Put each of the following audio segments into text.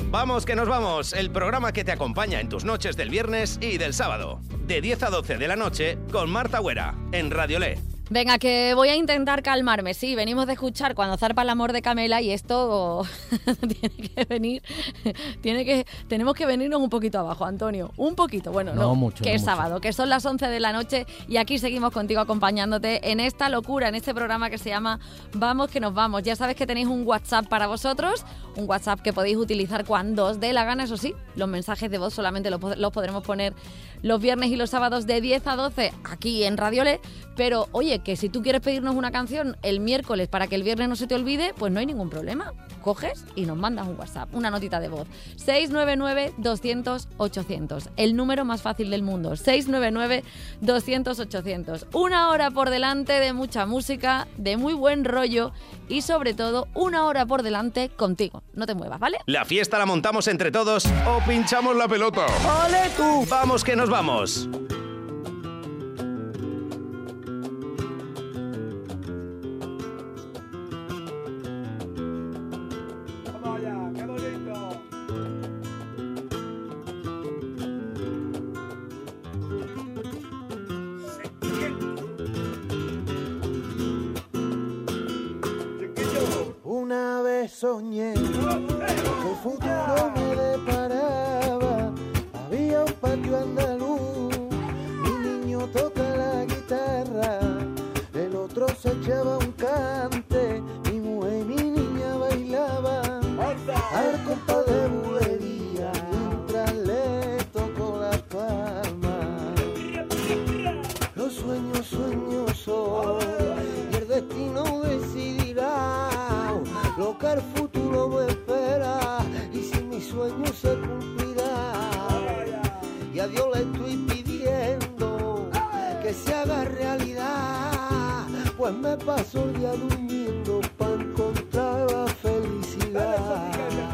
Vamos que nos vamos, el programa que te acompaña en tus noches del viernes y del sábado, de 10 a 12 de la noche, con Marta Huera, en Radiolé. Venga, que voy a intentar calmarme. Sí, venimos de escuchar Cuando zarpa el amor de Camela y esto tenemos que venirnos un poquito abajo, Antonio. Un poquito, bueno, no mucho. Que es sábado, que son las 11 de la noche y aquí seguimos contigo acompañándote en esta locura, en este programa que se llama Vamos que nos vamos. Ya sabes que tenéis un WhatsApp para vosotros, un WhatsApp que podéis utilizar cuando os dé la gana, eso sí. Los mensajes de voz solamente los podremos poner los viernes y los sábados de 10 a 12 aquí en Radiolé, pero oye, que si tú quieres pedirnos una canción el miércoles para que el viernes no se te olvide, pues no hay ningún problema. Coges y nos mandas un WhatsApp, una notita de voz. 699-200-800, el número más fácil del mundo. 699-200-800. Una hora por delante de mucha música, de muy buen rollo y sobre todo una hora por delante contigo. No te muevas, ¿vale? La fiesta la montamos entre todos o pinchamos la pelota. ¡Ole tú! ¡Vamos que nos vamos! Una vez soñé que el futuro me deparaba, había un patio andaluz, mi niño toca la guitarra, el otro se echaba un cante, mi mujer y mi niña bailaban al compás de bulería, mientras le tocó la palma. Los sueños son y el destino decidirá lo que el futuro me espera y si mi sueño se cumplirá. Y a Dios le estoy pidiendo que se haga realidad, pues me paso el día durmiendo para encontrar la felicidad.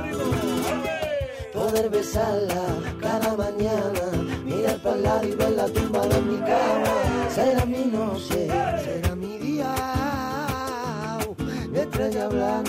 Poder besarla cada mañana, mirar para el lado y verla tumbada en mi cama, será mi noche, será mi día de estrella blanca.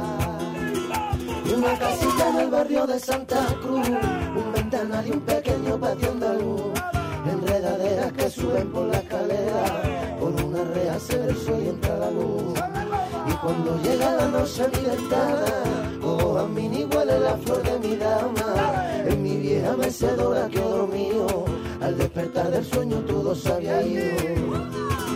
Una casita en el barrio de Santa Cruz, un ventanal y un pequeño patio andaluz, enredaderas que suben por la escalera, por una reja se ve el sol y entra la luz. Y cuando llega la noche a mi ventana, cojo a mí ni huele la flor de mi dama, en mi vieja mecedora que dormido, al despertar del sueño todo se había ido.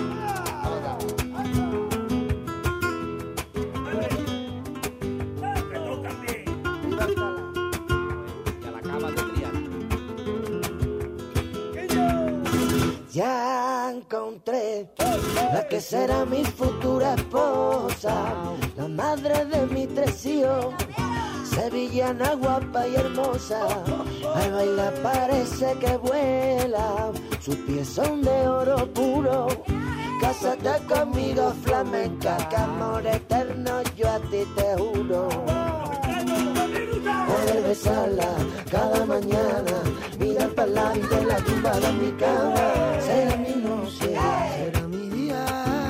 Ya encontré la que será mi futura esposa, la madre de mis 3 hijos, sevillana guapa y hermosa. Al bailar parece que vuela, sus pies son de oro puro. Cásate conmigo flamenca, que amor eterno yo a ti te juro. Poder besarla cada mañana, mirar para el lado y verla tumbada en mi cama, será mi noche, será mi día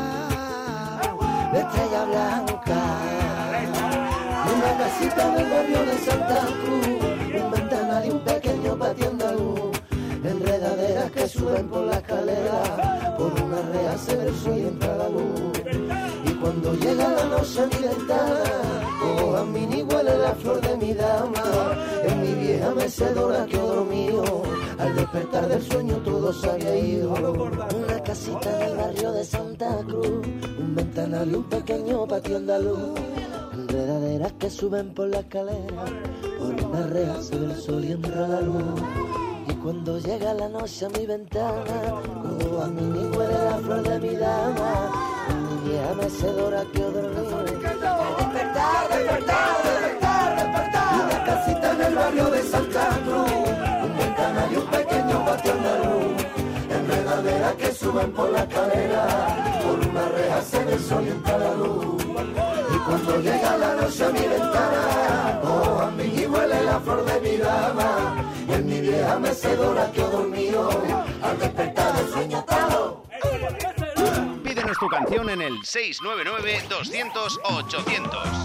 de estrella blanca. Una casita del barrio de Santa Cruz, un ventanal y un pequeño patio andaluz, enredaderas que suben por la escalera, por una reja se ve el sol y entra la luz. Y cuando llega la noche a mi ventana, cojo a mí ni huele la flor de mi dama, en mi vieja mecedora que dormido, al despertar del sueño todo se había ido. Una casita en el barrio de Santa Cruz, un ventanal y un pequeño patio andaluz, enredaderas que suben por la escalera, por una reja se ve el sol y entra la luz. Y cuando llega la noche a mi ventana, cojo a mí ni huele la flor de mi dama, en mi vieja mecedora que dormido. Despertar, despertar, despertar, despertar. Una casita en el barrio de Santa Cruz, un ventanal y un pequeño patio andaluz, enredaderas que suben por la escalera, por una reja se ve el sol y entra la luz. Y cuando llega la noche a mi ventana, oh, a mí y huele la flor de mi dama, en mi vieja mecedora que he dormido, al despertar del sueño atado. Pídenos tu canción en el 699-200-800.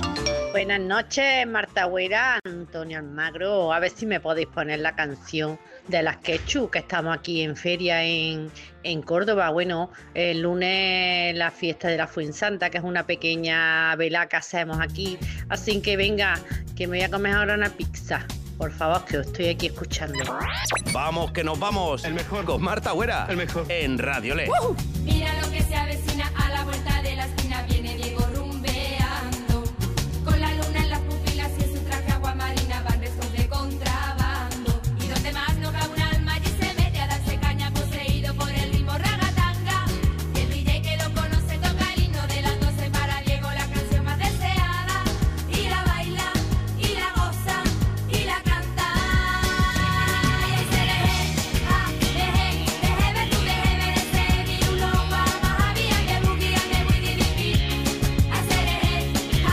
Buenas noches, Marta Güera, Antonio Almagro. A ver si me podéis poner la canción de las Quechu, que estamos aquí en feria en Córdoba. Bueno, el lunes la fiesta de la Fuensanta, que es una pequeña velada que hacemos aquí. Así que venga, que me voy a comer ahora una pizza. Por favor, que os estoy aquí escuchando. Vamos, que nos vamos. El mejor. Con Marta Güera. El mejor. En Radio Le. Mira lo que se avecina a la vuelta de la esquina. Viene Diego rumbeando. Con la luna en las pupilas y en su traje agua marina van restos de contrabando. Y donde más no cabe un alma allí se mete a darse caña poseído por el ritmo ragatanga. Y el DJ que lo conoce toca el himno de las 12 para Diego, la canción más deseada. Y la baila, y la goza, y la canta. Y ahí se deje tú deje merecer y un lobo más había de boogie and de widi dipi. Hacer deje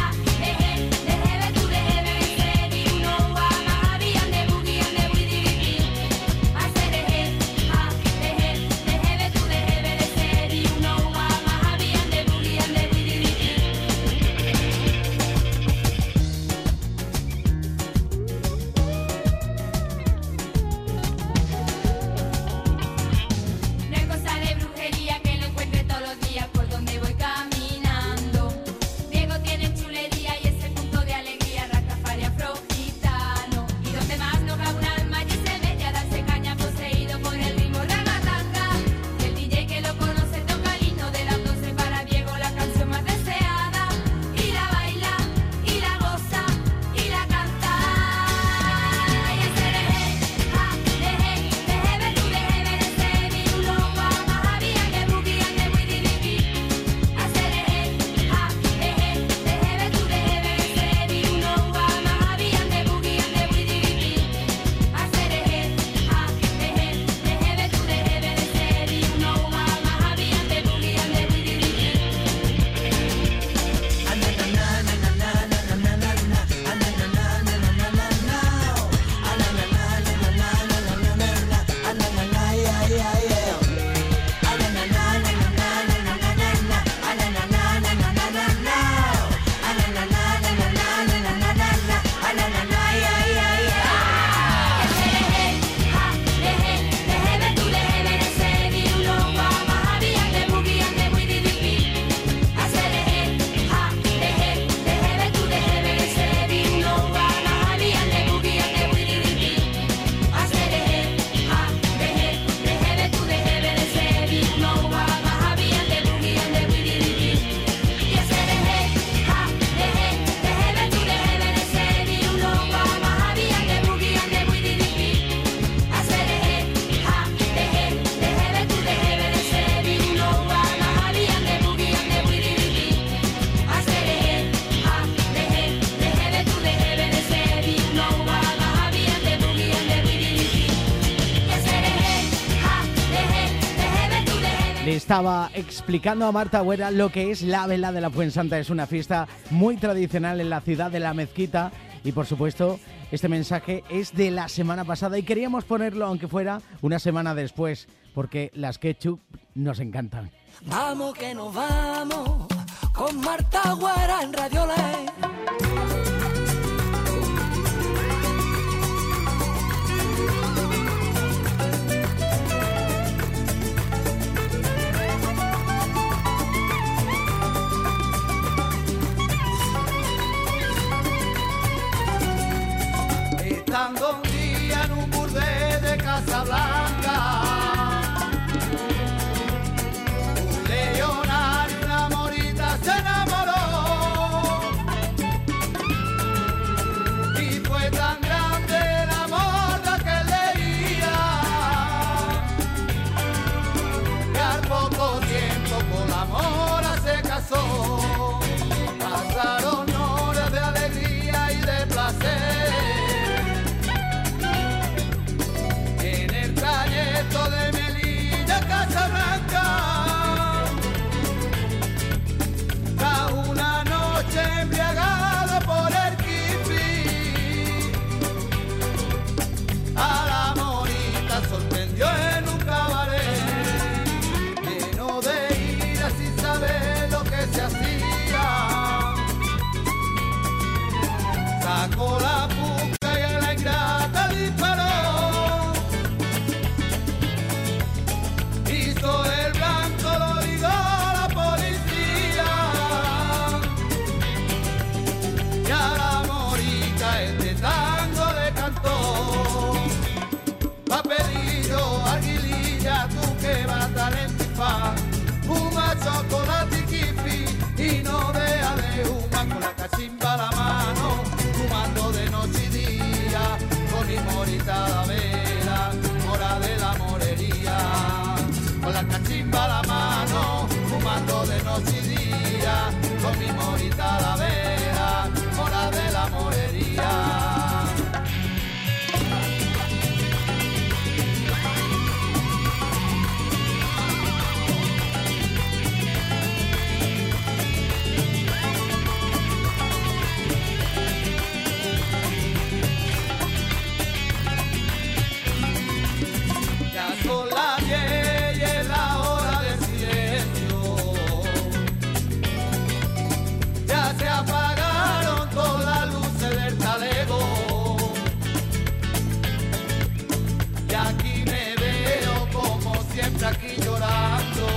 tú deje merecer y un lobo más había de boogie and de widi dipi. Hacer deje tú deje merecer y un lobo más había de boogie and de widi dipi. No es cosa de brujería que lo encuentre todos los días por donde voy caminando. Diego tiene chulería y ese punto de alegría, rastafari afro-gitano. Y donde más no cabe un alma allí se mete a darse caña poseído por el ritmo ragatanga. Y el DJ que lo conoce toca el himno de las 12 para Diego, la canción más deseada. Y la baila, y la goza, y la canta. Y ese deje tú deje merecer y un lobo más había de boogie and de widi dipi. Hacer deje tú deje merecer y un lobo más había de boogie and de widi dipi. Hacer deje tú deje merecer y un lobo más había de boogie and de widi dipi. Deje tú deje merecer y un lobo más había de boogie and de widi dipi. Hacer deje tú deje merecer y un lobo más había de boogie and de widi dipi. Hacer deje tú deje merecer y un lobo más había de boogie and de widi dipi. Y hacer deje tú deje merecer y un lobo más había de boogie and de widi dipi. Hacer deje tú deje merecer y un lobo más había de boogie and de widi dipi. Hacer deje tú deje merecer y un lobo más había de boogie and de widi dipi. Y hacer deje tú deje. Le estaba explicando a Marta Güera lo que es la vela de la Fuensanta. Es una fiesta muy tradicional en la ciudad de La Mezquita y, por supuesto, este mensaje es de la semana pasada y queríamos ponerlo aunque fuera una semana después porque las Quechu nos encantan. Vamos que nos vamos con Marta Güera en Radio Le. Estando un día en un burdel de Casablanca, un legionario y una morita se enamoró. Y fue tan grande el amor de aquel día, que al poco tiempo con la mora se casó. Pasaron horas de alegría y de placer. En el trayecto calla este tango de cantor. Papelillo, aguililla, tú que vas a talentifar, fuma chocolate y kifi y no deja de fumar con la cachimba a la mano, fumando de noche y día, con mi morita a la vela, mora de la morería. Con la cachimba a la mano, fumando de noche y día, con mi morita a la vela, mora de la morería. Son las 10 y es la hora del silencio. Ya se apagaron todas las luces del talego. Y aquí me veo como siempre aquí llorando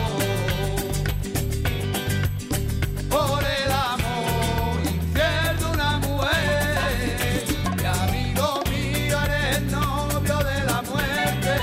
por el amor infiel de una mujer. Y amigo mío, eres novio de la muerte.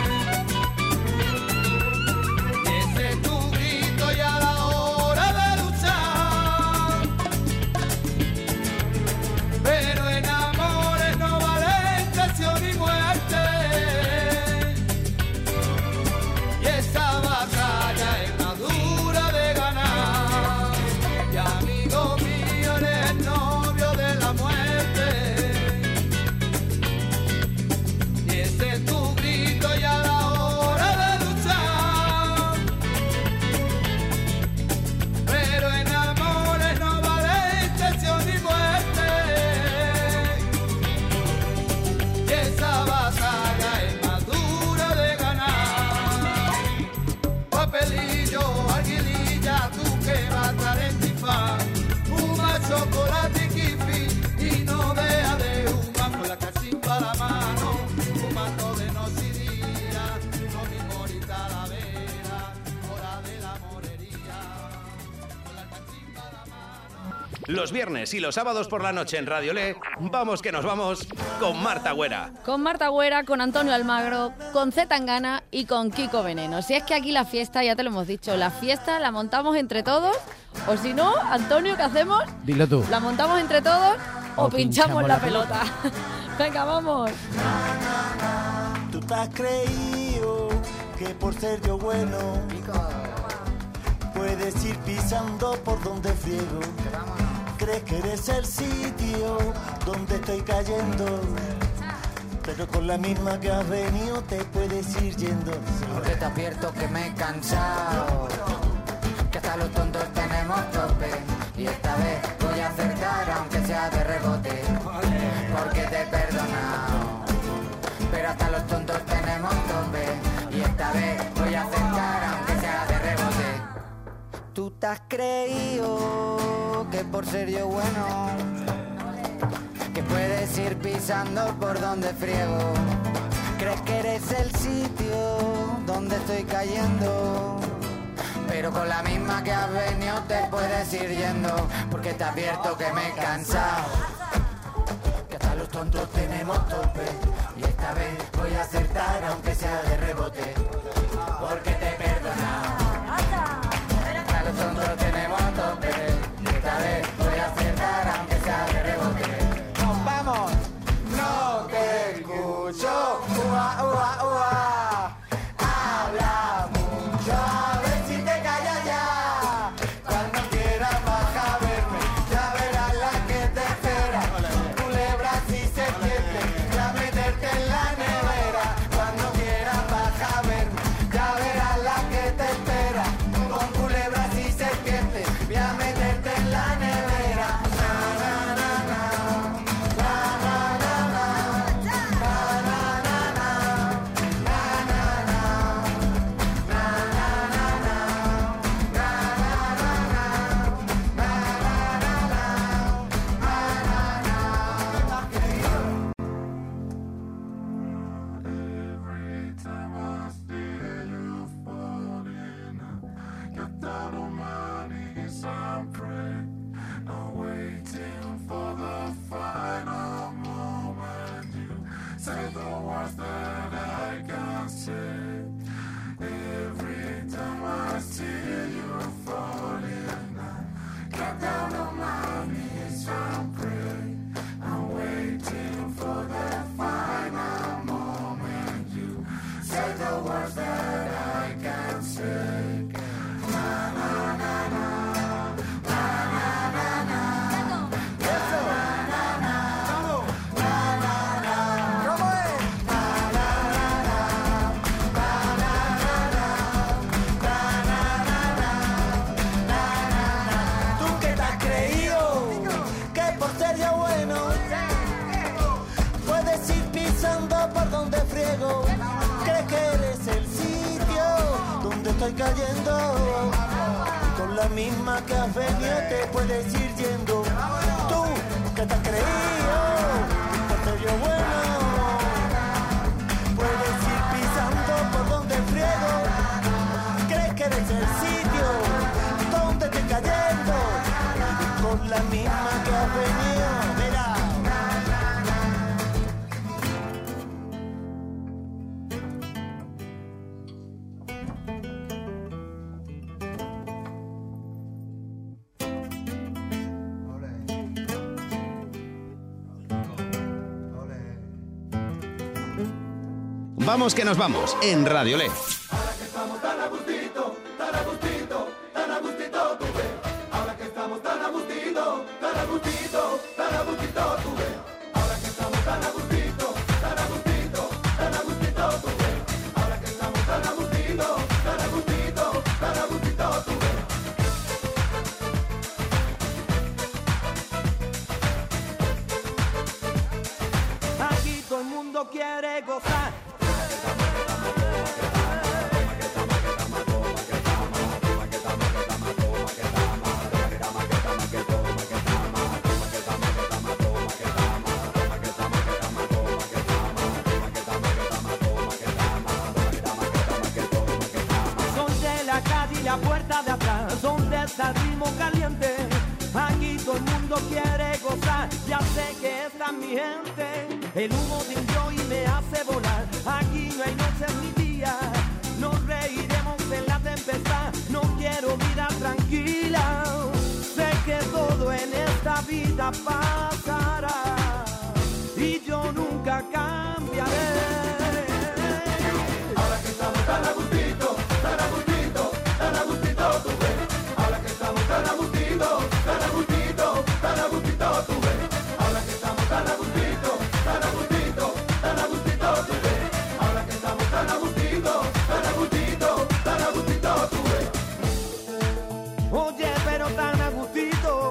Chocolate y kifi y no deja de fumar con la cachimba a la mano, fumando de noche y día, con mi morita a la vera, hora de la morería, con la cachimba a la mano. Los viernes y los sábados por la noche en Radio Le, vamos que nos vamos con Marta Güera. Con Marta Güera, con Antonio Almagro, con Z Tangana y con Kiko Veneno. Si es que aquí la fiesta, ya te lo hemos dicho, la fiesta la montamos entre todos. O si no, Antonio, ¿qué hacemos? Dilo tú. ¿La montamos entre todos o pinchamos la pelota? Venga, vamos. Tú te has creído que por ser yo bueno puedes ir pisando por donde friego. Crees que eres el sitio donde estoy cayendo, pero con la misma que has venido te puedes ir yendo. Porque te advierto que me he cansado, que hasta los tontos tenemos tope, y esta vez voy a acertar aunque sea de rebote, porque te he perdonado, pero hasta los tontos tenemos tope, y esta vez voy a acertar aunque sea de rebote. Tú te has creído que por ser yo bueno, que puedes ir pisando por donde friego, crees que eres el sitio donde estoy cayendo, pero con la misma que has venido te puedes ir yendo, porque te advierto que me he cansado, que hasta los tontos tenemos tope, y esta vez voy a acertar aunque sea de rebote, porque te he perdonado. Hasta los tontos tenemos tope, y esta vez voy a acertar aunque sea de rebote. ¡Nos vamos! No te escucho, ua, ua, ua. Habla mucho, a ver si te callas ya. Cuando quieras vas a verme, ya verás la que te espera. Culebras y serpientes, ya meterte en la nevera. Cuando quieras vas a verme, ya verás la que te espera. Con culebras y serpientes, voy a meterte en la nevera. Na, na, na, na. Na, na, na, na. Na, na, na, na. Say the words that I can't say. Every time I see you falling, I get down on my knees and pray. I'm waiting for the final moment. You say the words that I can't say. Na na na na. ¿Crees que eres el sitio donde estoy cayendo? Y con la misma que has venido te puedes ir yendo. Tú, que te has creído por ser yo bueno, puedes ir pisando por donde friego. ¿Crees que eres el sitio donde estoy cayendo? Y con la misma que has venido, verás. Vamos que nos vamos en Radio Le. Ahora que estamos tan a gustito, tan a gustito, tan a gustito, tú ves. Ahora que estamos tan a gustito, tan a gustito, tan a gustito, tú ves. Ahora que estamos tan a gustito, tan a gustito, tan a gustito, tú ves. Ahora que estamos tan a gustito, tan a gustito, tan a gustito, tú ves. Aquí todo el mundo quiere gozar. La puerta de atrás, donde está el ritmo caliente. Aquí todo el mundo quiere gozar. Ya sé que esta es mi gente. El humo de un y me hace volar. Aquí no hay noches ni días. Nos reiremos en la tempestad. No quiero vida tranquila. Sé que todo en esta vida pasará. Y yo nunca cambiaré. Ahora que estamos tan a gustito, tan a gustito, tan a gustito, tú ves. Ahora que estamos tan a gustito, tan a gustito, tan a gustito, tú ves. Ahora que estamos tan a gustito, tan a gustito, tan a gustito, tú ves. Ahora que estamos tan a gustito, tan a gustito, tan a gustito, tú ves. Oye, pero tan a gustito.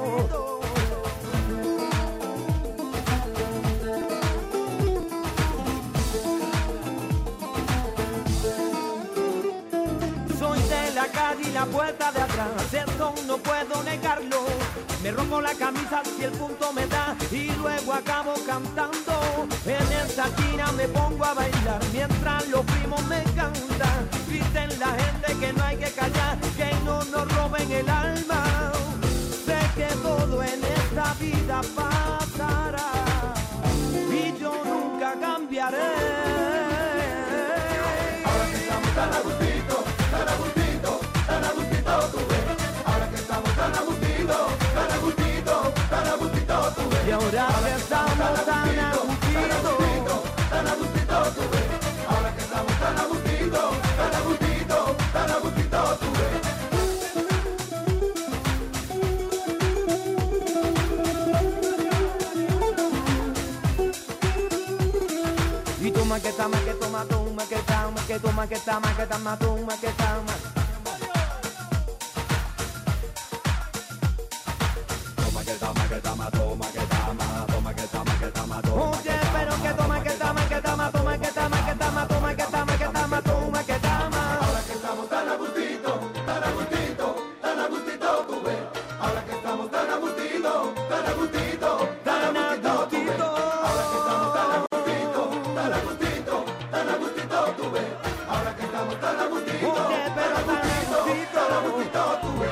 Soy de la calle y la puerta de atrás, eso no puedo negarlo. Me rompo la camisa si el punto me da y luego acabo cantando. En esta esquina me pongo a bailar mientras los primos me cantan. Dicen la gente que no hay que callar, que no nos roben el alma. Sé que todo en esta vida pasará y yo nunca cambiaré. Ahora que estamos tan a gustito, tan a gustito, tan a gustito, tú ves. Ahora que estamos tan a gustito, tan a gustito, tan a gustito, tú ves. Y ahora que estamos tan a gustito, tan a gustito, tú ves. Ahora que estamos tan a gustito, tan a gustito, tan a gustito, tú ves. y toma que toma, que toma, toma, que toma, que toma, que toma, que toma, toma, que toma. Oye, pero que toma, que toma, que toma, toma, que toma, que toma, toma, que toma, que toma, toma, que toma. Ahora que estamos tan a gustito, tan a gustito, tan a gustito, tú ves. Ahora que estamos tan a gustito, tan a gustito, tan a gustito, tú ves. Ahora que estamos tan a gustito, tan a gustito, tan a gustito, tú ves. Ahora que estamos tan a gustito, Oye, pero tan a gustito, tan a gustito, tú ves.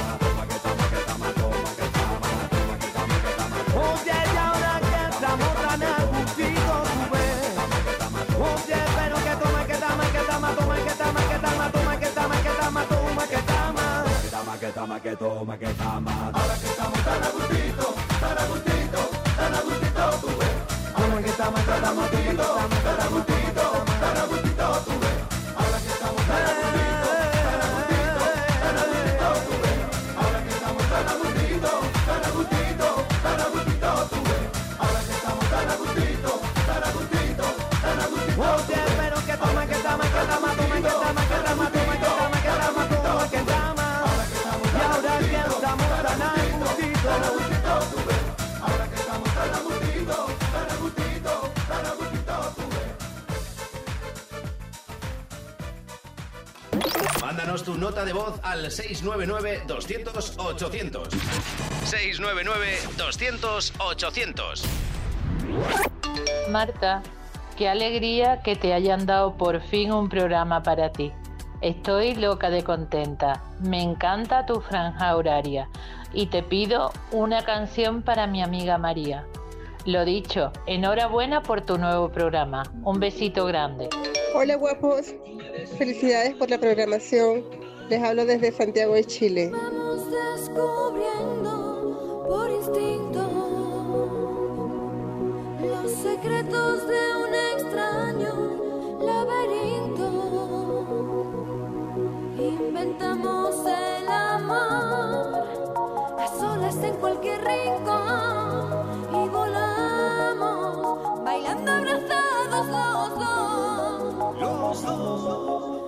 oye, y ahora que estamos tan toma, que toma, que toma. Ahora que estamos tan a gustito, tan a gustito, tan a gustito, tú ves. Ahora que estamos tan a gustito, tan a gustito, tan a gustito, tú ves. Ahora que estamos tan a gustito, tan a gustito, tan a gustito, tú ves. Ahora que estamos tan a gustito, tan a gustito, tan a gustito, tú ves. Ahora que estamos tan a gustito, tan a gustito, tan a gustito. Oye, pero que toma, que toma, que toma, toma, que toma, que toma, toma, que toma, que toma, toma, que toma. Y ahora que estamos tan a gustito, tan a gustito, tú ves. Ahora que estamos tan a gustito, tan a gustito, tan a gustito, tú ves. Mándanos tu nota de voz al 699-200-800. 699-200-800. Marta, qué alegría que te hayan dado por fin un programa para ti. Estoy loca de contenta. Me encanta tu franja horaria y te pido una canción para mi amiga María. Lo dicho, enhorabuena por tu nuevo programa. Un besito grande. Hola guapos, felicidades por la programación. Les hablo desde Santiago de Chile. Vamos descubriendo por instinto los secretos de un extraño laberinto. Inventamos el amor a solas en cualquier rincón y volamos bailando abrazados los dos. Los dos.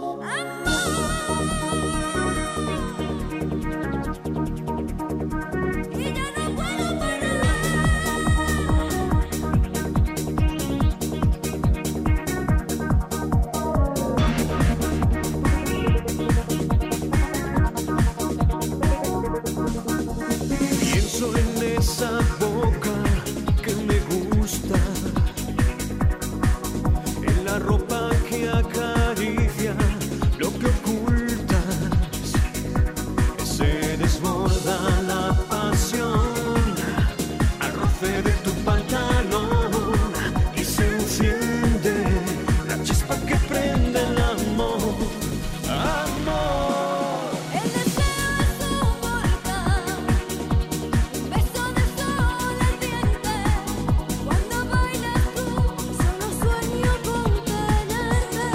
Pienso en esa boca que me gusta, en la ropa que acaricia lo que ocultas, que se desborda la pasión al roce de tu pantalón y se enciende la chispa que prende el amor. Amor. El deseo es un volcán, un beso de sol ardiente. Cuando bailas tú, solo sueño con tenerte.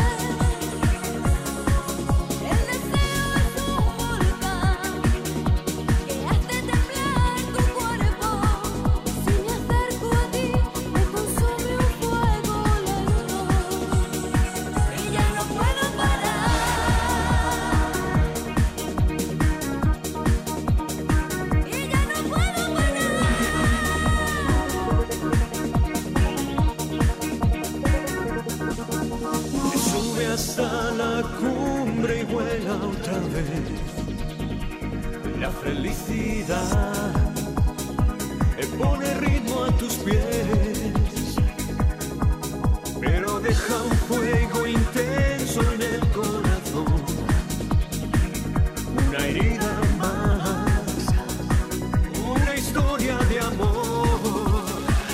El deseo es un volcán que hace temblar tu cuerpo. Si me acerco a ti, me consume un fuego lento y ya no puedo parar. Te sube hasta la cumbre y vuela otra vez. La felicidad pone ritmo a tus pies, pero deja un fuego intenso en el corazón, una herida más, una historia de amor.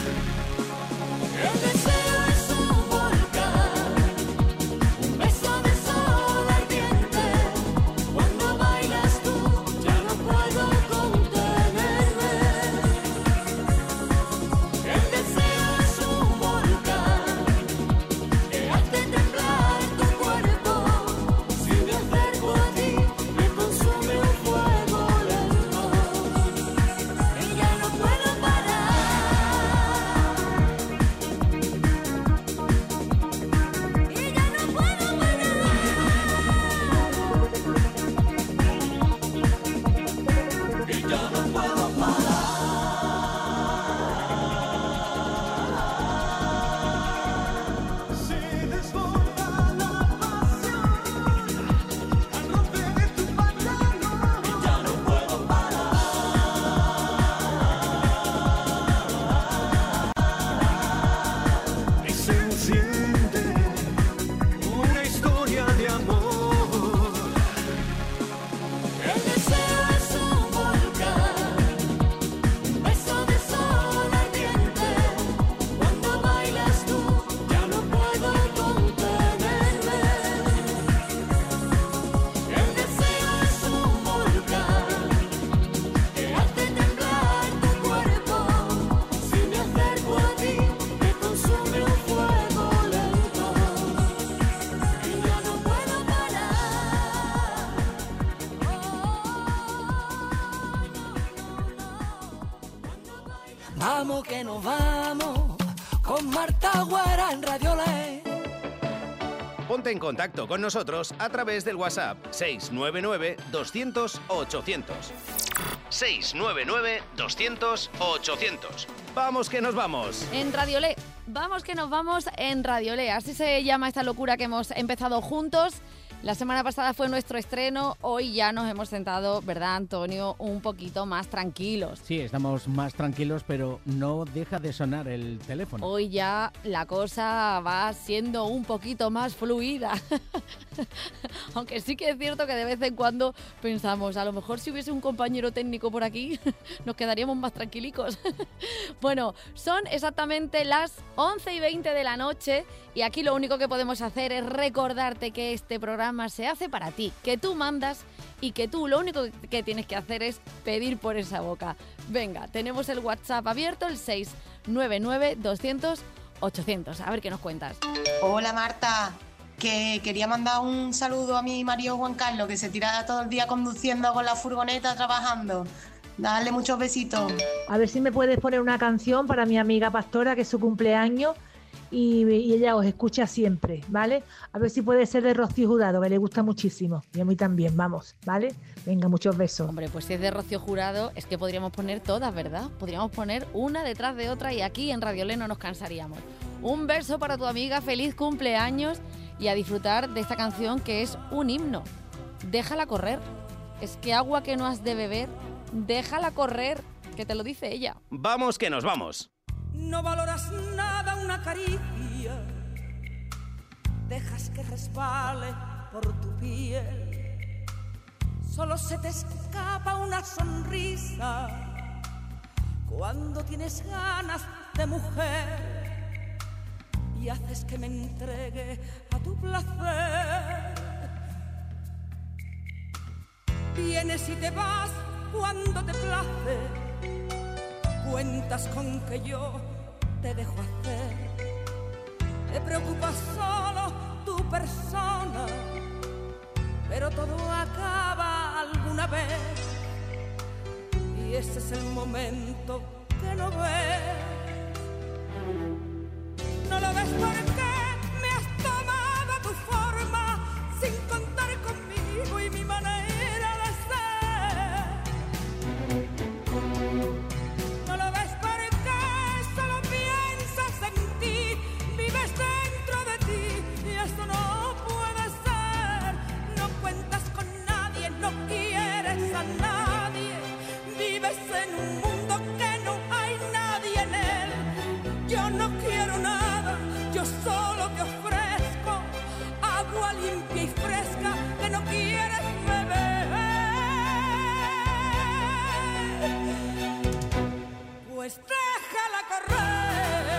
El deseo es un volcán, un beso de sol ardiente. Cuando bailas tú, ya no puedo contenerte. vamos con Marta Güera en Radio Ley. Ponte en contacto con nosotros a través del WhatsApp 699 200 800. 699 200 800. ¡Vamos que nos vamos! En Radiolé. Vamos que nos vamos en Radiolé. Así se llama esta locura que hemos empezado juntos. La semana pasada fue nuestro estreno, hoy ya nos hemos sentado, ¿verdad, Antonio?, un poquito más tranquilos. Sí, estamos más tranquilos, pero no deja de sonar el teléfono. Hoy ya la cosa va siendo un poquito más fluida. Aunque sí que es cierto que de vez en cuando pensamos, a lo mejor si hubiese un compañero técnico por aquí, nos quedaríamos más tranquilicos. Bueno, son exactamente las 11:20 de la noche y aquí lo único que podemos hacer es recordarte que este programa se hace para ti, que tú mandas y que tú lo único que tienes que hacer es pedir por esa boca. Venga, tenemos el WhatsApp abierto, el 699 200 800. A ver qué nos cuentas. Hola Marta, que quería mandar un saludo a mi marido Juan Carlos, que se tira todo el día conduciendo con la furgoneta trabajando. Dale muchos besitos. A ver si me puedes poner una canción para mi amiga Pastora, que es su cumpleaños, y ella os escucha siempre, ¿vale? A ver si puede ser de Rocío Jurado, que le gusta muchísimo, y a mí también, vamos, ¿vale? Venga, muchos besos. Hombre, pues si es de Rocío Jurado, es que podríamos poner todas, ¿verdad? Podríamos poner una detrás de otra y aquí en Radiolé no nos cansaríamos. Un beso para tu amiga, feliz cumpleaños y a disfrutar de esta canción que es un himno. Déjala correr. Es que agua que no has de beber, déjala correr, que te lo dice ella. ¡Vamos que nos vamos! No valoras nada una caricia, dejas que resbale por tu piel, solo se te escapa una sonrisa cuando tienes ganas de mujer y haces que me entregue a tu placer. Vienes y te vas cuando te place, cuentas con que yo te dejo hacer. Te preocupa solo tu persona, pero todo acaba alguna vez. Y ese es el momento que no ves. No lo ves porque me has tomado tu forma, sin contar conmigo y mi manera de ser. No lo ves porque solo piensas en ti, vives dentro de ti y esto no puede ser. No cuentas con nadie, no quieres a nadie, vives en un mundo que no hay nadie en él. Yo no quiero nada, yo solo te ofrezco agua limpia y fresca que no quieres beber. Pues déjala correr,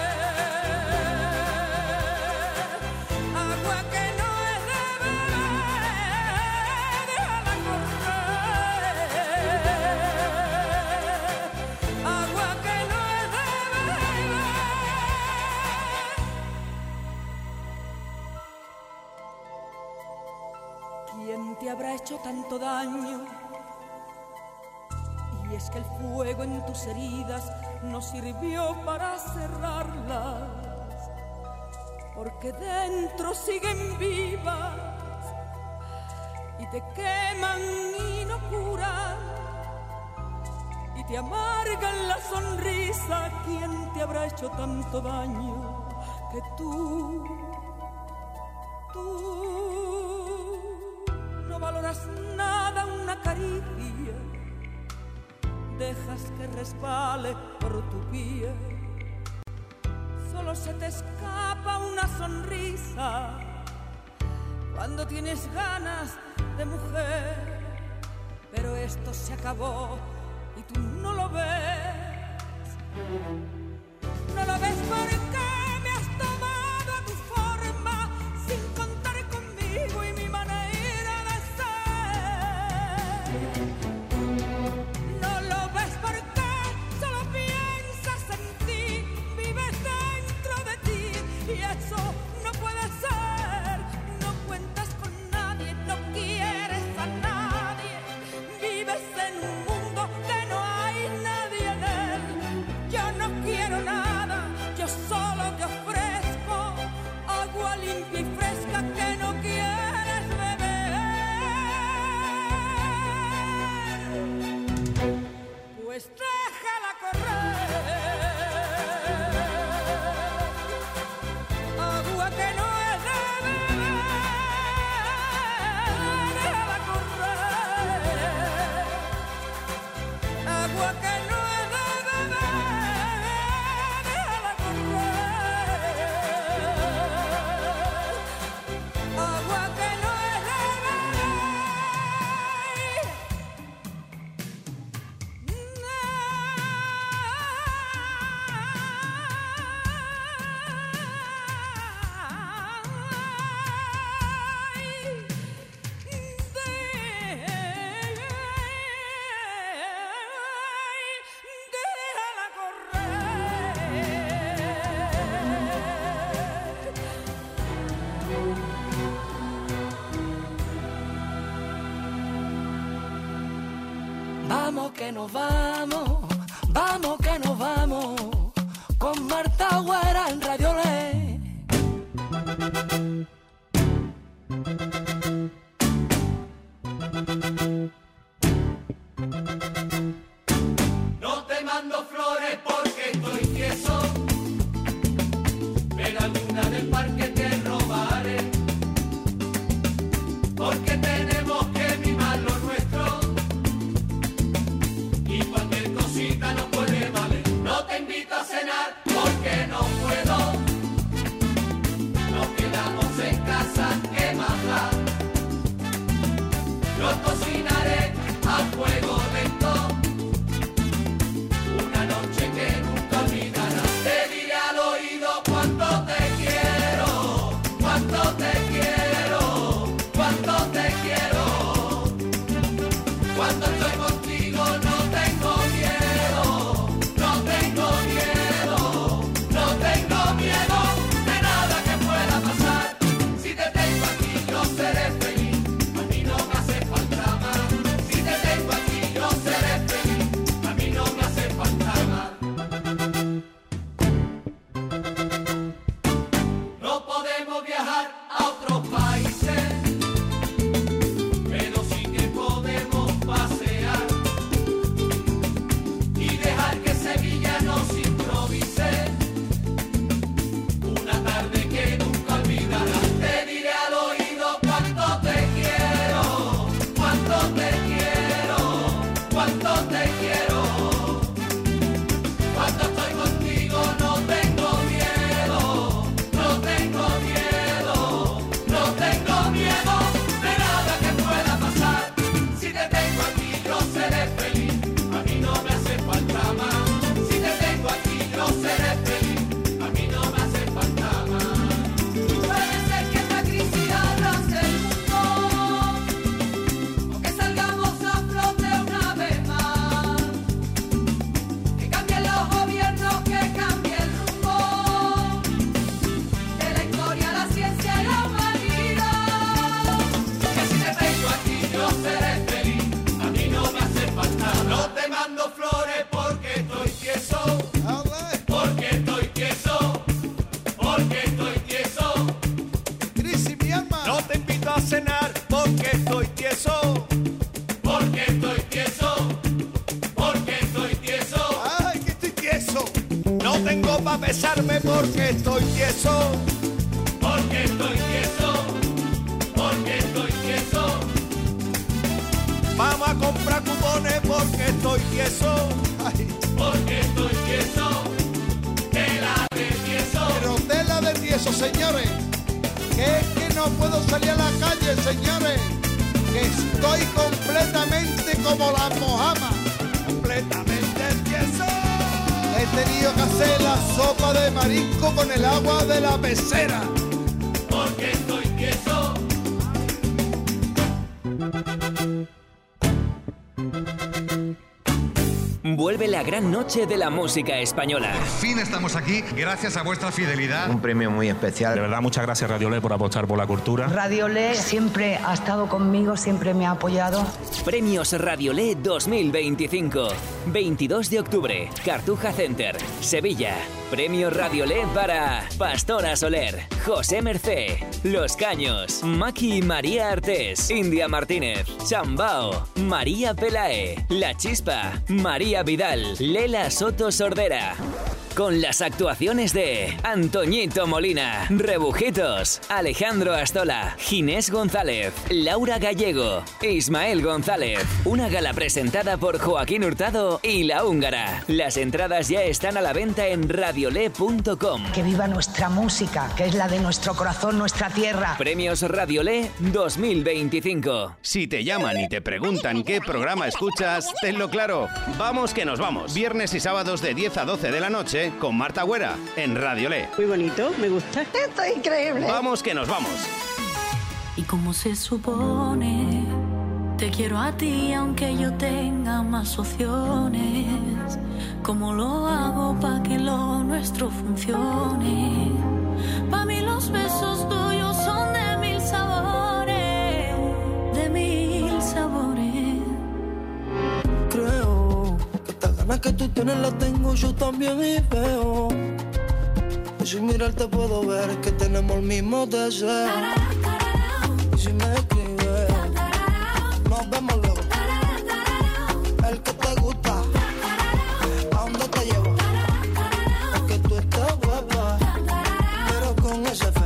agua que no es de beber, déjala correr, agua que no es de beber. ¿Quién te habrá hecho tanto daño? Y es que el fuego en tus heridas no sirvió para cerrarlas, porque dentro siguen vivas y te queman y no curan, y te amargan la sonrisa. ¿Quién te habrá hecho tanto daño que tú no valoras nada una caricia? Dejas que resbale por tu piel, solo se te escapa una sonrisa cuando tienes ganas de mujer. Pero esto se acabó y tú no lo ves. No lo ves porque me has tomado a tu forma, sin contar conmigo y mi manera de ser. No lo ves porque solo piensas en ti, vives dentro de ti y eso no puede ser. No cuentas con nadie, no quieres a nadie, vives en un mundo que no hay nadie en él. Yo no quiero que nos vamos, vamos que nos vamos, con Marta Güera en Radio Le. No te mando flores porque estoy tieso, pero alguna del parque te robaré, porque tenemos que mimar lo nuestro y cualquier cosita nos puede valer. No te invito a cenar porque no puedo, nos quedamos en casa, ¿qué más da? Yo cocinaré a fuego lento una noche que nunca olvidarás. Te diré al oído cuánto te quiero, cuánto te quiero, cuánto te quiero. Cuando estoy contigo no tengo miedo, no tengo miedo, no tengo miedo de nada que pueda pasar. Si te tengo aquí yo seré feliz, a mí no me hace falta más. Si te tengo aquí yo seré feliz, a mí no me hace falta más. No podemos viajar a otros países, pero sí que podemos pasear y dejar que Sevilla nos improvise una tarde que nunca olvidarás. Te diré al oído cuánto te quiero, cuánto te quiero, cuánto te quiero. Cuando estoy contigo no tengo miedo, no tengo miedo, no tengo miedo de nada que pueda pasar. Si te tengo aquí yo seré feliz, a mí no me hace falta más. Si te tengo aquí yo seré feliz, a mí no me hace falta más. Puede ser que esta crisis arrase el mundo, o que salgamos a flote una vez más, que cambien los gobiernos, que cambie el rumbo de la historia, la ciencia y la humanidad. Que si te tengo aquí yo seré feliz, a mí no me hace falta. No te mando flores porque estoy tieso, porque estoy tieso, porque estoy tieso. No te invito a cenar porque estoy tieso, porque estoy tieso, porque estoy tieso. Ay, que estoy tieso. No tengo pa' besarme porque estoy tieso, porque estoy tieso, porque estoy tieso. Vamos a comprar cupones porque estoy tieso, ay, porque estoy tieso. Tela de tieso. Pero tela de tieso, señores. Que es que no puedo salir a la calle, señores. Que estoy completamente como las mojamas. Completamente tieso. He tenido que hacer la sopa de marisco con el agua de la pecera. Porque estoy tieso. Vuelve la gran noche de la música española. Por fin estamos aquí, gracias a vuestra fidelidad. Un premio muy especial. De verdad, muchas gracias Radio Le por apostar por la cultura. Radio Le siempre ha estado conmigo, siempre me ha apoyado. Premios Radio Le 2025. 22 de octubre, Cartuja Center, Sevilla. Premio Radio Le para Pastora Soler, José Mercé, Los Caños, Maki y María Artés, India Martínez, Chambao, María Pelae, La Chispa, María Vidal, Lela Soto Sordera. Con las actuaciones de Antoñito Molina, Rebujitos, Alejandro Astola, Ginés González, Laura Gallego, Ismael González. Una gala presentada por Joaquín Hurtado y La Húngara. Las entradas ya están a la venta en radiole.com. Que viva nuestra música, que es la de nuestro corazón, nuestra tierra. Premios Radio Le 2025. Si te llaman y te preguntan qué programa escuchas, tenlo claro. Vamos que nos vamos. Viernes y sábados de 10 a 12 de la noche con Marta Güera en Radio Le. Muy bonito, me gusta. Esto es increíble. Vamos que nos vamos. Y como se supone, te quiero a ti aunque yo tenga más opciones. ¿Cómo lo hago para que lo nuestro funcione? Para mí los besos tuyos son de mil sabores, de mil sabores. Creo que tú tienes la tengo yo también y veo. Y sin mirarte puedo ver que tenemos el mismo deseo. Y si me escribes, nos vemos luego. El que te gusta, ¿a dónde te llevo? Es que tú estás guapa, pero con ese fe.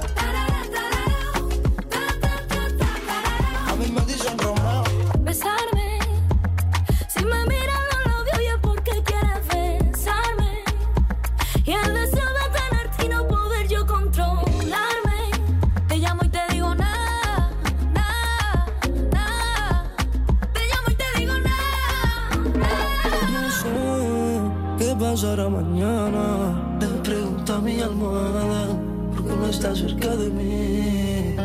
A mí me dicen Romeo. Besarme, si me miran los labios y es porque quieres besarme. Y el deseo de tenerte y no poder yo controlarme. Te llamo y te digo nada, nada, nada. Te llamo y te digo nada, nada. No sé qué pasará mañana. Le pregunto a mi almohada, ¿por qué no estás cerca de mí?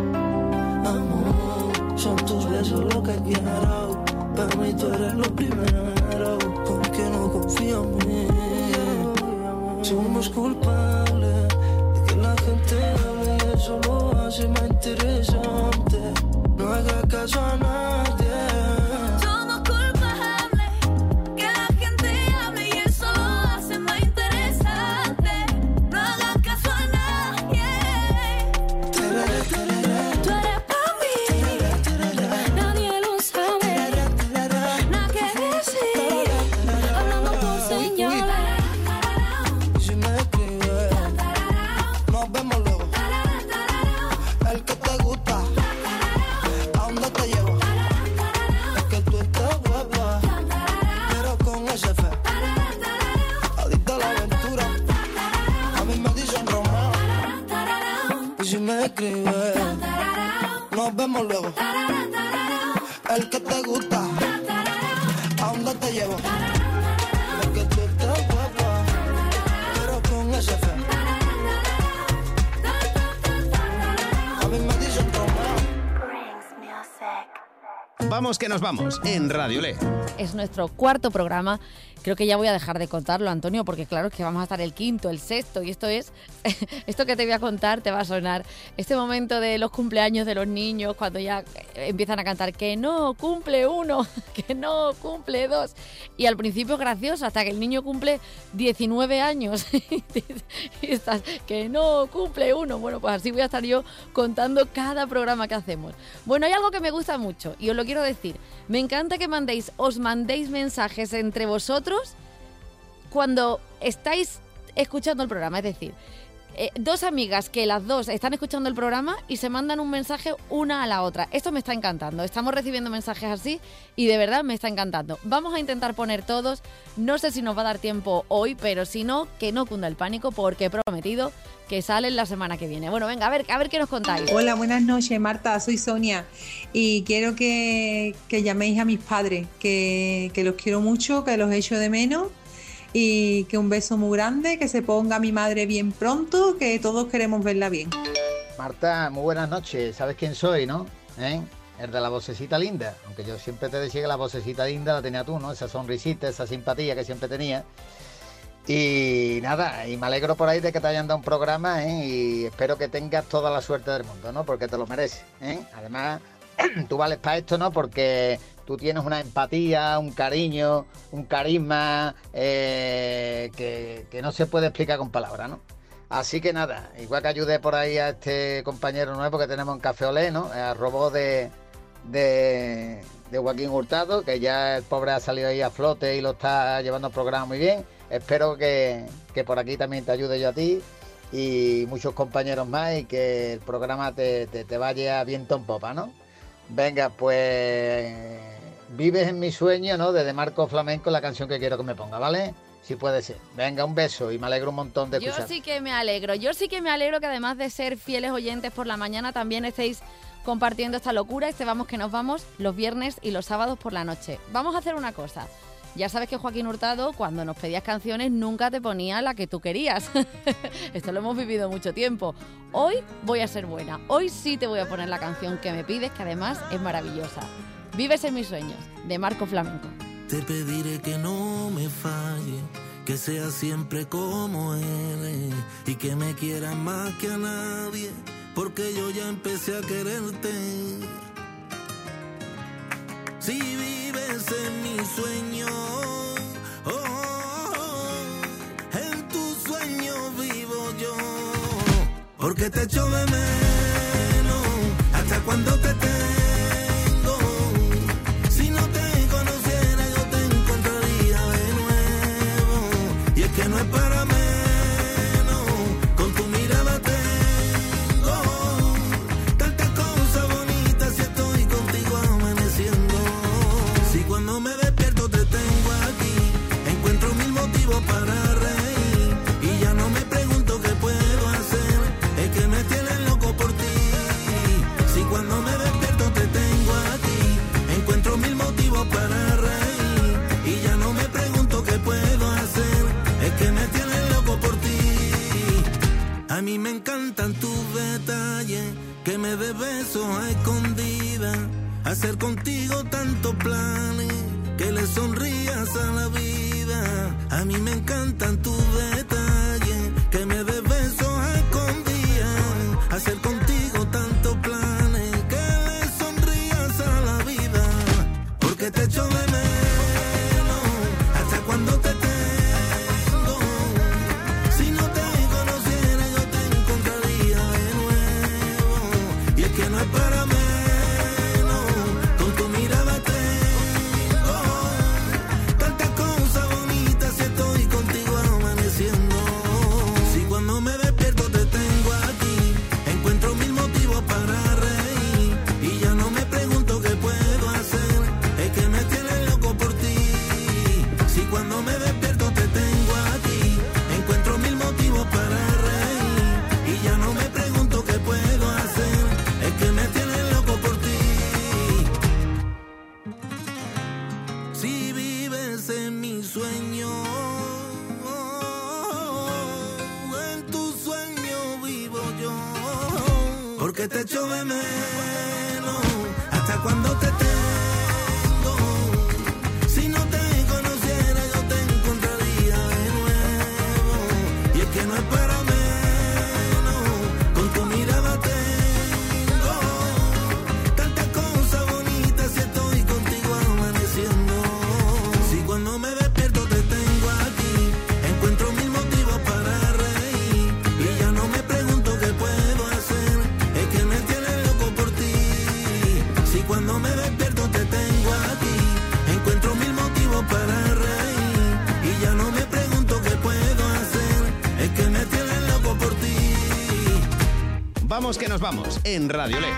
Amor, son tus besos lo que quiero. Para mí tú eres lo primero. ¿Por qué no confío en mí? Somos culpables de que la gente hable y eso lo hace más interesante. No hagas caso a nadie. Somos culpables, que la gente hable y eso lo hace más interesante. No hagas caso a nadie. Tú eres pa' mí, nadie lo sabe. Nada que decir, hablando por señales. Y si me escribes, nos vemos luego. El que te gusta, ¿a dónde te llevo? Es que tú estás guapa, pero con ese fe. Adicta a la aventura, a mí me dicen Romeo. Y si me escribes, nos vemos luego. El que te gusta, ¿a dónde te llevo? Es que tú estás guapa, pero con ese fe. A mí me dicen Romeo. Vamos que nos vamos en Radio Le. Es nuestro cuarto programa. Creo que ya voy a dejar de contarlo, Antonio, porque claro, es que vamos a estar el quinto, el sexto, y esto es, esto que te voy a contar te va a sonar. Este momento de los cumpleaños de los niños, cuando ya empiezan a cantar que no cumple uno, que no cumple dos. Y al principio es gracioso, hasta que el niño cumple 19 años. Y estás, que no cumple uno. Bueno, pues así voy a estar yo contando cada programa que hacemos. Bueno, hay algo que me gusta mucho y os lo quiero decir. Me encanta que os mandéis mensajes entre vosotros cuando estáis escuchando el programa. Es decir, dos amigas que las dos están escuchando el programa y se mandan un mensaje una a la otra. Esto me está encantando. Estamos recibiendo mensajes así y de verdad me está encantando. Vamos a intentar poner todos. No sé si nos va a dar tiempo hoy, pero si no, que no cunda el pánico porque he prometido que salen la semana que viene. Bueno, venga, a ver qué nos contáis. Hola, buenas noches, Marta, soy Sonia y quiero que llaméis a mis padres, que los quiero mucho, que los echo de menos y que un beso muy grande, que se ponga mi madre bien pronto, que todos queremos verla bien. Marta, muy buenas noches. ¿Sabes quién soy, no? El de la vocecita linda. Aunque yo siempre te decía que la vocecita linda la tenía tú, ¿no? Esa sonrisita, esa simpatía que siempre tenía. Y nada, y me alegro por ahí de que te hayan dado un programa, y espero que tengas toda la suerte del mundo, ¿no? Porque te lo mereces, Además, tú vales para esto, ¿no? Porque tú tienes una empatía, un cariño, un carisma que no se puede explicar con palabras, ¿no? Así que nada, igual que ayudé por ahí a este compañero nuevo que tenemos en Café Olé, ¿no? Al robot de Joaquín Hurtado, que ya el pobre ha salido ahí a flote y lo está llevando el programa muy bien. Espero que por aquí también te ayude yo a ti y muchos compañeros más, y que el programa te vaya viento en popa, ¿no? Venga, pues Vives en mi sueño, ¿no? De Marco Flamenco, la canción que quiero que me ponga, ¿vale? Si puede ser. Venga, un beso y me alegro un montón de escuchar. Yo sí que me alegro que además de ser fieles oyentes por la mañana, también estéis compartiendo esta locura, Vamos que nos vamos los viernes y los sábados por la noche. Vamos a hacer una cosa. Ya sabes que Joaquín Hurtado, cuando nos pedías canciones, nunca te ponía la que tú querías. Esto lo hemos vivido mucho tiempo. Hoy voy a ser buena. Hoy sí te voy a poner la canción que me pides, que además es maravillosa. Vives en mis sueños, de Marco Flamenco. Te pediré que no me falle, que seas siempre como eres y que me quieras más que a nadie, porque yo ya empecé a quererte. Si vives en mi sueño, oh, porque te echo de menos. Hasta cuando te tengo, si no te conociera yo te encontraría de nuevo. Y es que no es para menos, con tu mirada tengo tantas cosas bonitas si estoy contigo amaneciendo. Si cuando me despierto te tengo aquí, encuentro mil motivos para reír y ya no me pregunto qué puedo hacer, es que me tienes loco por ti. Si cuando me despierto te tengo aquí, encuentro mil motivos para reír y ya no me pregunto qué puedo hacer, es que me tienes loco por ti. A mí me encantan tus detalles, que me des besos a escondidas, hacer contigo tantos planes, que le sonrías a la vida. A mí me encantan tus detalles, que me des besos a escondidas, hacer contigo tantos planes, que le sonrías a la vida, porque te echo de menos. Hasta cuando te tengo, si no te conociera yo te encontraría de nuevo. Y es que no es para menos, con tu mirada tengo tantas cosas bonitas si estoy contigo amaneciendo. Si cuando me despierto te tengo aquí, encuentro mil motivos para reír y ya no me pregunto qué puedo hacer, es que me tienes loco por ti. Si cuando me despierto te tengo aquí, encuentro mil motivos para reír y ya no me pregunto qué puedo hacer, es que me tienes loco por ti. Si vives en mi sueño, en tu sueño vivo yo, porque te echo de menos. Hasta cuando te tengo, si no te conociera yo te encontraría de nuevo. Y es que no es para menos, con tu mirada tengo tantas cosas bonitas si estoy contigo amaneciendo. Si cuando me despierto te tengo aquí, encuentro mil motivos para reír y ya no me pregunto qué puedo hacer, es que me tienes loco por ti. Si cuando me despierto te tengo aquí, encuentro mil motivos para reír y ya no me pregunto qué puedo hacer, es que me tienes loco por ti. Vamos que nos vamos en Radio Le.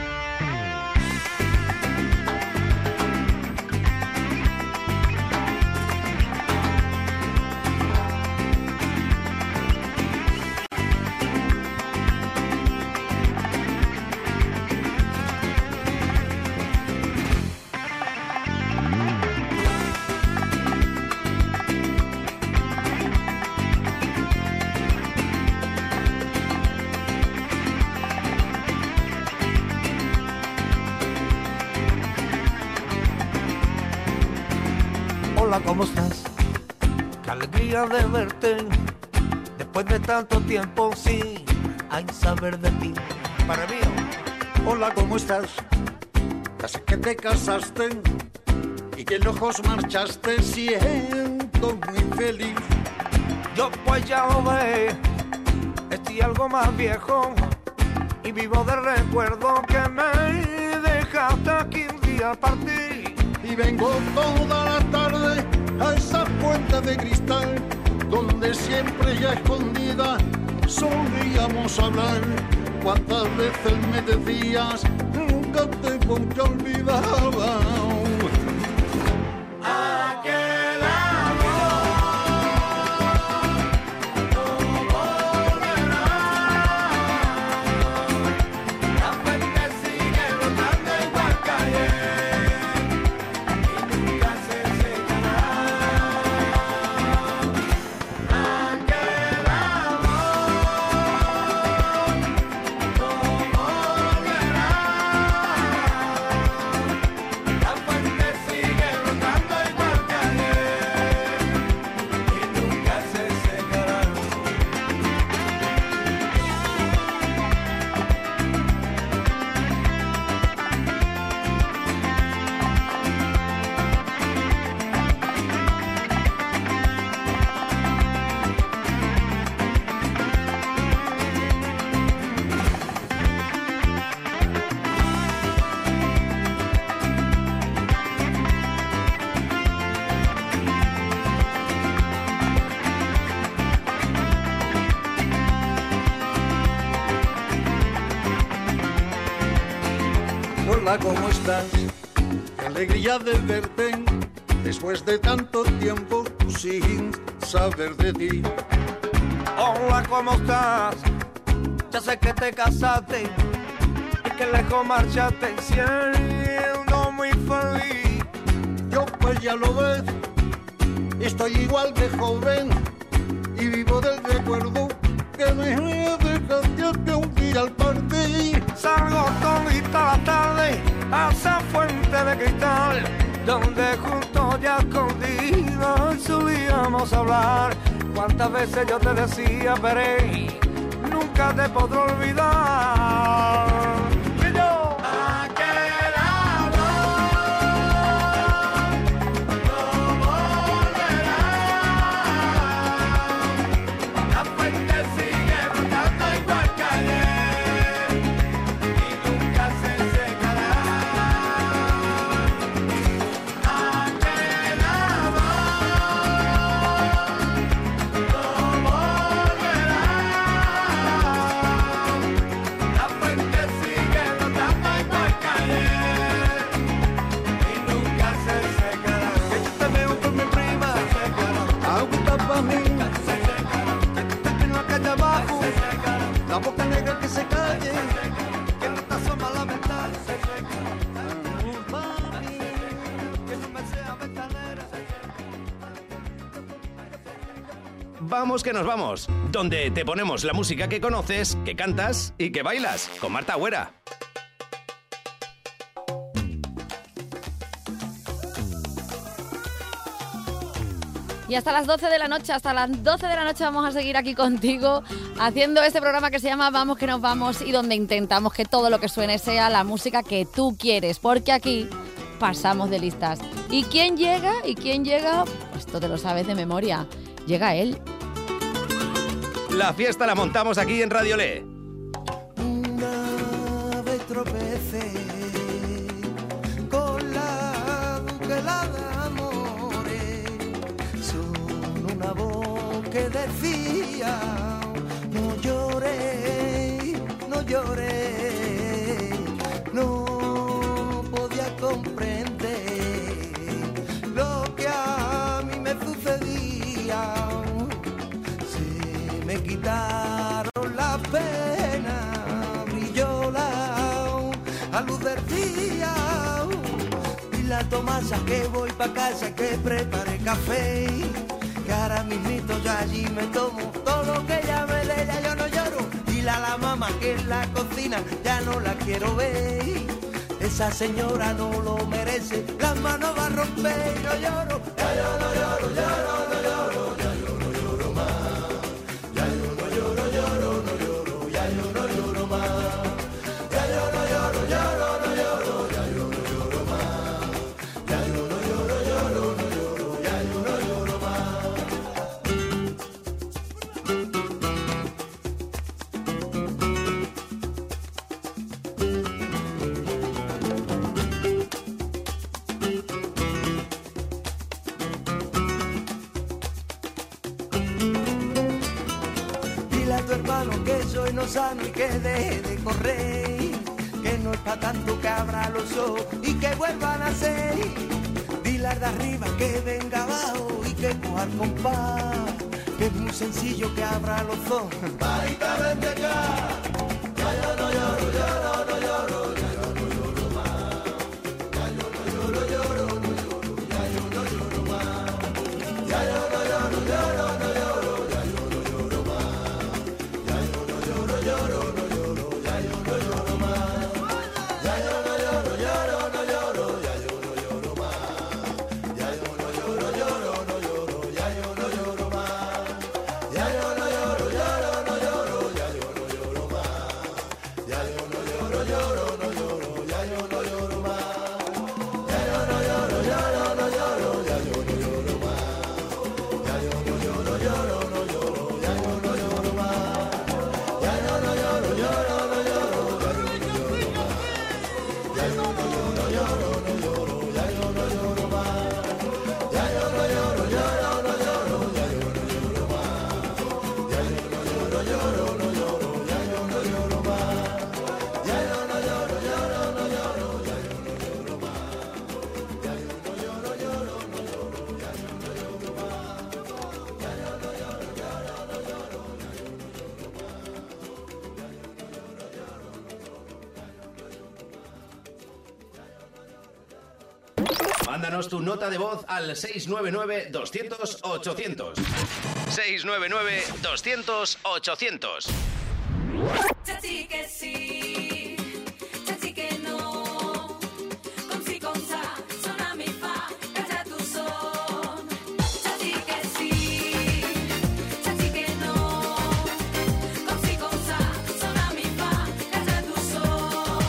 Hola, ¿cómo estás? Qué alegría de verte. Después de tanto tiempo, sí, hay saber de ti. Para mí. Hola, ¿cómo estás? Ya sé que te casaste y que lejos marchaste, siento muy feliz. Yo pues ya lo ves, estoy algo más viejo y vivo de recuerdo que me dejaste aquí un día partir. Y vengo toda la tarde a esa puerta de cristal donde siempre ya escondida solíamos hablar. Cuántas veces me decías nunca te voy a olvidar. Aquel Hola, ¿cómo estás? Qué alegría de verte después de tanto tiempo sin saber de ti. Hola, ¿cómo estás? Ya sé que te casaste y que lejos marchaste siendo muy feliz. Yo pues ya lo ves, estoy igual de joven y vivo del recuerdo que me dejaste que un día al partir. Salgo todita la tarde a esa fuente de cristal donde juntos ya escondidos solíamos hablar. Cuántas veces yo te decía, veré, nunca te podré olvidar. Y yo, aquel amor no volverá. La fuente sigue brotando igual que ayer y nunca se secará. Aquel la boca negra que se calle, que no te asoma a lamentar. Mami, que no me sea ventanera. Vamos que nos vamos, donde te ponemos la música que conoces, que cantas y que bailas, con Marta Agüera. Y hasta las 12 de la noche, vamos a seguir aquí contigo haciendo este programa que se llama Vamos que nos vamos y donde intentamos que todo lo que suene sea la música que tú quieres, porque aquí pasamos de listas. ¿Y quién llega? Pues tú te lo sabes de memoria. Llega él. La fiesta la montamos aquí en Radiolé. Una vez tropecé con la duquela de amores, son una voz que decía no lloré, no lloré, no podía comprender lo que a mí me sucedía, se me quitaron las penas, brilló la luz del día y la Tomasa que voy pa' casa que prepare café, que ahora mismito yo allí me tomo todo lo que ella me dé, ya yo no lloro, y la mamá que en la cocina ya no la quiero ver, esa señora no lo merece, las manos va a romper y no lloro, ya yo no lloro, lloro, no lloro, ya yo no lloro más, ya yo no lloro, lloro, no lloro, ya yo no lloro más, ya yo no lloro, lloro, no lloro, ya yo no lloro más, ya yo no lloro, lloro, no lloro, ya yo no lloro más. Dile a tu hermano que soy no sano y que deje de correr, que no es pa' tanto que abra los ojos y que vuelvan a ser. Dile al de arriba que venga abajo y que coja el compás, que es muy sencillo que abra los ojos. Marita, vente acá, ya yo no lloro, lloro, no lloro, ya yo no lloro más, ya yo no lloro, lloro, no lloro, ya yo no lloro más, ya yo no lloro, lloro, no lloro, ya yo no lloro más, ya yo no lloro, lloro, no lloro, ya yo no lloro más, ya yo no lloro, lloro, no lloro, ya yo no lloro más, ya yo no lloro, lloro, no lloro, ya yo no lloro más, ya yo no lloro, lloro, no lloro, ya yo no lloro más, ya yo no lloro, lloro, no lloro, ya yo no lloro más, ya yo no lloro, lloro, no lloro, ya yo no lloro más, ya yo no lloro, lloro, no lloro, ya yo no lloro más, ya yo no lloro, lloro, no lloro, ya yo no lloro más, ya yo no lloro, lloro, no lloro, ya yo no lloro más, ya yo no lloro, lloro, no lloro, ya yo no lloro más, ya yo no lloro, lloro, no lloro, ya yo no lloro más, ya yo no lloro, lloro, no lloro, ya Mándanos tu nota de voz al 699-200-800. 699-200-800. Chachi que sí, chachi que no, con si con sa, son a mi fa, calla tu son. Chachi que sí, chachi que no, con si con sa, son a mi fa, calla tu son.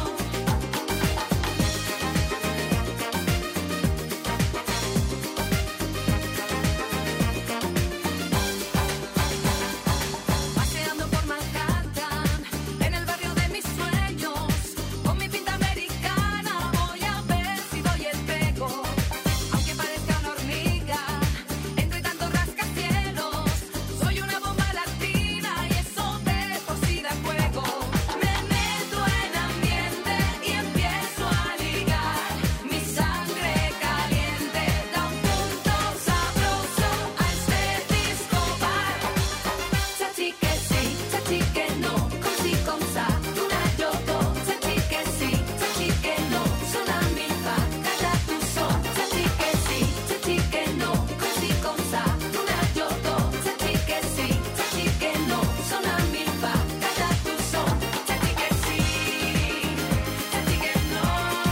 Paseando por Manhattan, en el barrio de mis sueños, con mi pinta americana, voy a ver si doy el pego. Aunque parezca una hormiga, entre tantos rascacielos, soy una bomba latina y eso de por sí da fuego. Me meto en ambiente y empiezo a ligar. Mi sangre caliente da un punto sabroso a este disco bar. Chachi que sí, chachi que no, con si con sa, una yo dos. Chachi que sí, chachi que no, son a mi fa, calla tu son. Chachi que sí, chachi que no, con si con sa, una yo dos. Chachi que sí, chachi que no, son a mi fa, calla tu son. Chachi que sí, chachi que no.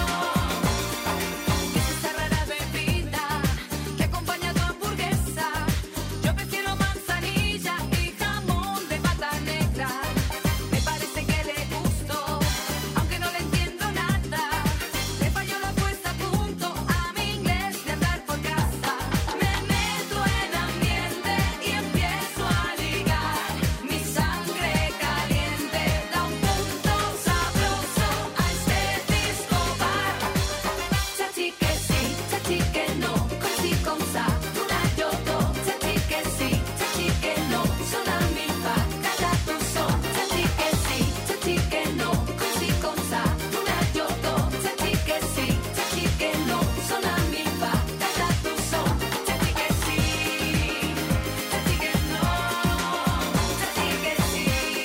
¿Qué es esa rara bebida que acompaña tu hamburguesa? Yo prefiero manzanilla y jamón de pata negra. Me parece que le gusto, aunque no le entiendo nada. Le falló la puesta a punto a mi inglés de andar por casa. Me meto en ambiente y empiezo a ligar. Mi sangre caliente da un punto sabroso a este disco bar. Chachi que sí, chachi que no, con si con sa, una yo dos. Chachi que sí, chachi que no, son a mi fa, calla tu son. Chachi que sí, chachi que no, con si con sa, una yo dos. Chachi que sí, chachi que no, son a mi fa, calla tu son. Chachi que sí, chachi que no, chachi que sí,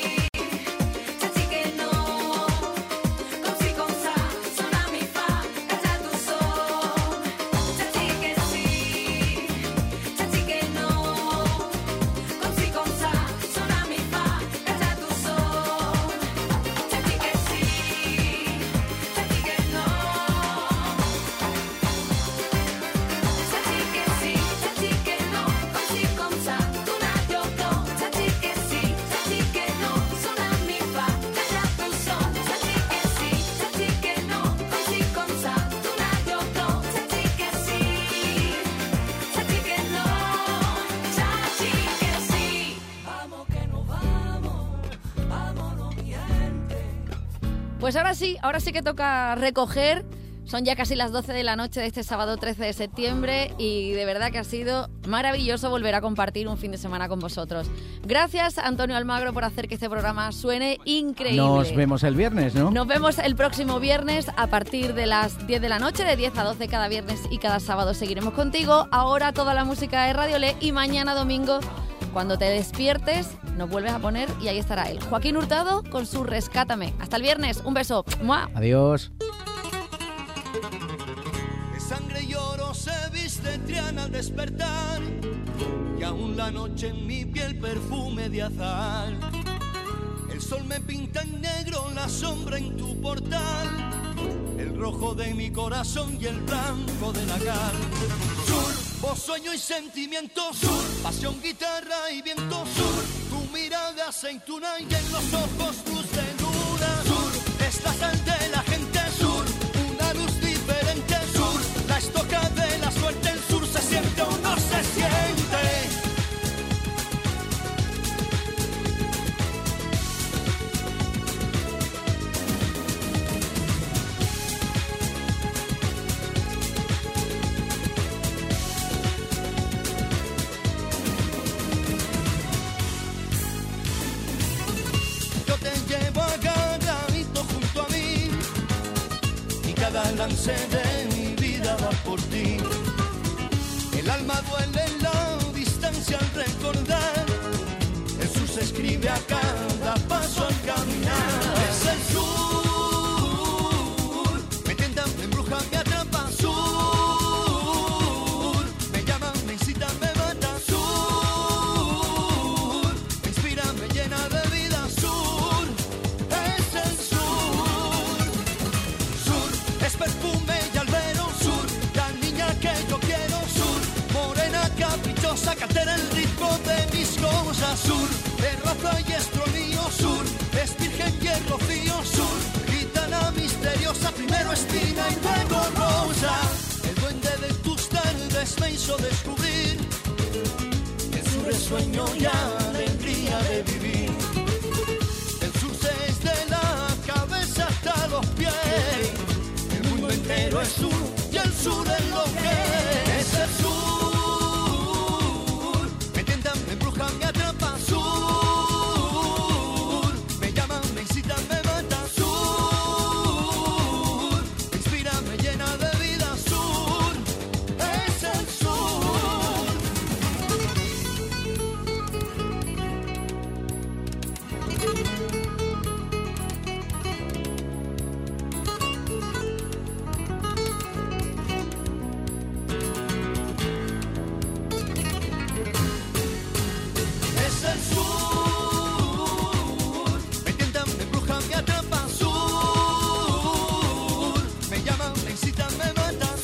chachi que no, con si con sa, son a mi fa, calla tu son. Chachi que sí, chachi que no, con si con sa, son a mi fa, calla tu son. Chachi que sí, chachi que no. Chachi que sí, chachi que no, con si con sa, una yo dos. Chachi que sí, chachi que no, son a mi fa, calla tu son. Chachi que sí, chachi que no, con si con sa, una yo dos. Chachi que sí, chachi que no, chachi que sí. Vamos que nos vamos, vámonos mi gente. Pues ahora sí que toca recoger. Son ya casi las 12 de la noche de este sábado 13 de septiembre y de verdad que ha sido maravilloso volver a compartir un fin de semana con vosotros. Gracias, Antonio Almagro, por hacer que este programa suene increíble. Nos vemos el viernes, ¿no? Nos vemos el próximo viernes a partir de las 10 de la noche, de 10 a 12 cada viernes y cada sábado seguiremos contigo. Ahora toda la música de Radio Le y mañana domingo, cuando te despiertes, nos vuelves a poner y ahí estará él. Joaquín Hurtado con su Rescátame. Hasta el viernes. Un beso. ¡Mua! Adiós. De sangre y oro se viste Triana al despertar, y aún la noche en mi piel perfume de azahar. El sol me pinta en negro la sombra en tu portal, el rojo de mi corazón y el blanco de la cal. Sur, voz, sueño y sentimiento, sur, pasión, guitarra y viento, sur, tu mirada aceituna y en los ojos luz de luna. Sur, es la sal de la gente, sur, una luz diferente, sur, la estoca de la suerte, el sur se siente o no se siente. Yo te llevo agarradito junto a mí y cada lance de mi vida va por ti. El alma duele en la distancia al recordar. Jesús se escribe a cada paso al caminar. Es el sur, me tienta, me embruja, me atrapa. Sur, altera el ritmo de mis cosas. Sur, es raza y estronillo. Sur, es virgen y es rocío. Sur, gitana misteriosa, primero espina y luego rosa. El duende de tus tardes me hizo descubrir que el sur es sueño y alegría de vivir. El sur desde la cabeza hasta los pies. El mundo entero es sur y el sur es lo que es el sur. Me tientan, me embrujan, me atrapan. Sur, me llaman, me incitan, me matan. Sur, me inspira, me llena de vida. Sur, es el sur. Es el sur, me tientan, me embrujan, me atrapan. Sur, me llaman, me incitan, me matan.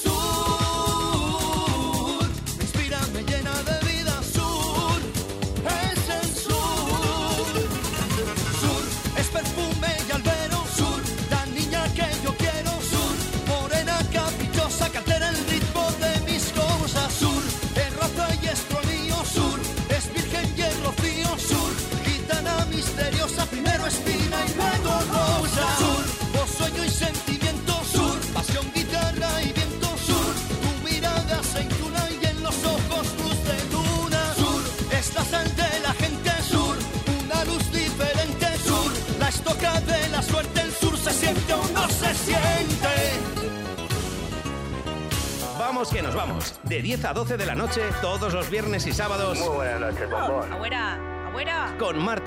Sur, me inspira, me llena de vida. Sur, es el sur. Sur, es perfume y albero. Sur, la niña que yo quiero. Sur, morena caprichosa que altera el ritmo de mis cosas. Sur, es raza y estronillo. Sur, es virgen y es rocío. Sur, gitana misteriosa, primero espina y luego rosa. Sur, voz, sueño y sentimiento. Sur, pasión, guitarra y viento. Sur, tu mirada aceituna y en los ojos luz de luna. Sur, es la sal de la gente. Sur, una luz diferente. Sur, la estoca de la suerte. El sur se siente o no se siente. Vamos que nos vamos. De 10 a 12 de la noche, todos los viernes y sábados. Muy buenas noches, bombón. Abuela, abuela. Con Marta